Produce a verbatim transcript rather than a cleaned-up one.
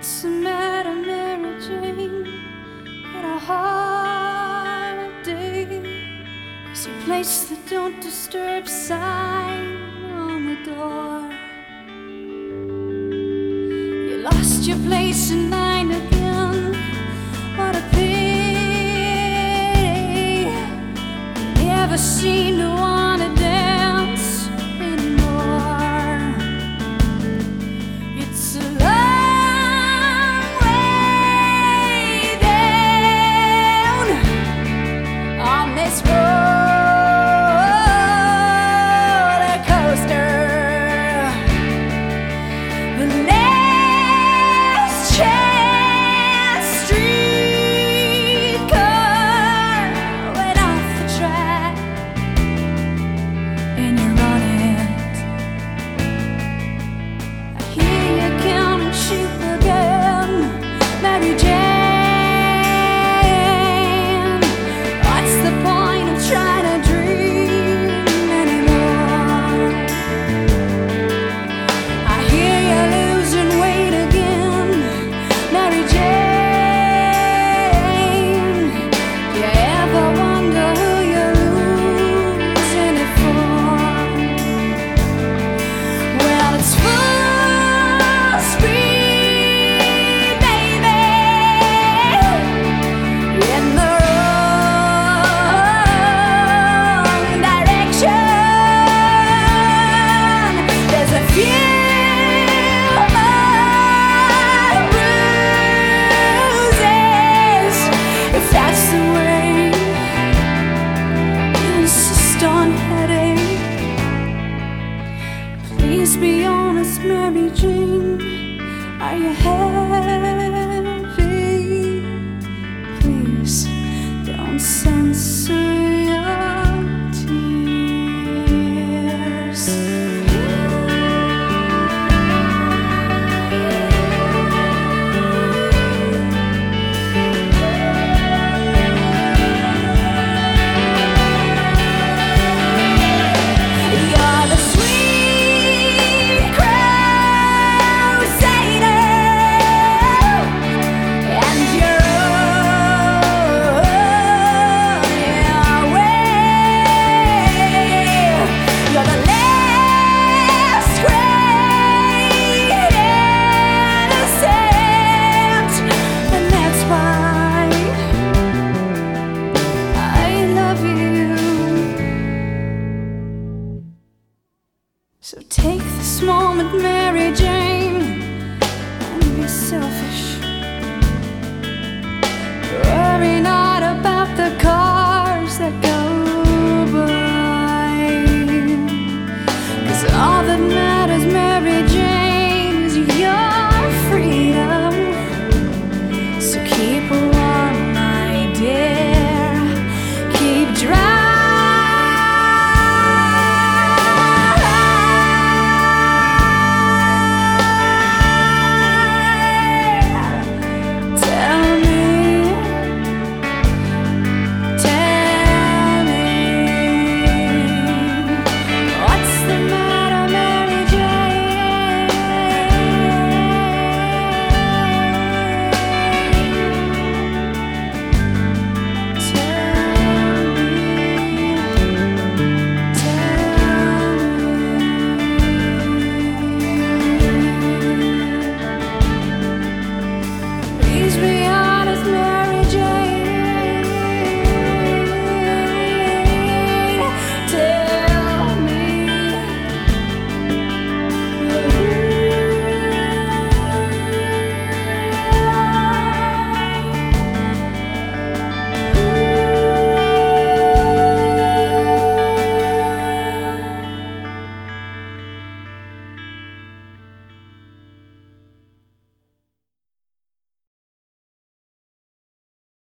What's the matter, Mary Jane? Had a hard day? 'Cause you placed the don't disturb sign on the door. You lost your place in line again. What a pity. You never seem to wanna dance anymore. It's a long way down on this roller coaster. The last chance streetcar went off the track, and you're on it. I hear you counting sheep again, Mary Jane. What's the point of trying to dream anymore? I hear you losing weight again, Mary Jane. Do you ever wonder who you're losing it for? Well, it's full speed, baby, in the wrong direction. There's a few more bruises, if that's the way you insist on heading. Please be honest, Mary Jane. Are you heavy? Please don't censor your tears. You're the sweet crusader, and you're on your way. You're the last great innocent, and that's why I love you. So take this moment, Mary Jane, and be selfish.